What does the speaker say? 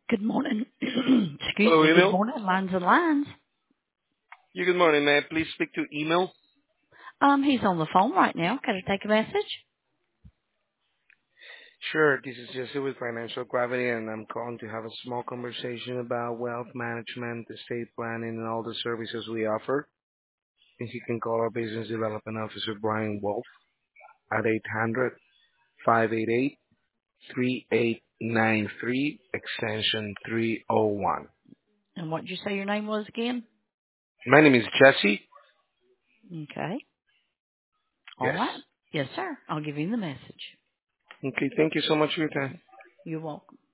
Good morning. Excuse Hello, me. Good email. morning, lines and lines. Yeah, good morning. May I please speak to email? He's on the phone right now. Can I take a message? Sure, this is Jesse with Financial Gravity, and I'm calling to have a small conversation about wealth management, estate planning, and all the services we offer. If you can call our Business Development Officer, Brian Wolf, at 800-588-3893, extension 301. And what did you say your name was again? My name is Jesse. Okay. All Yes. right. Yes, sir. I'll give you the message. Okay, thank you so much for your time. You're welcome.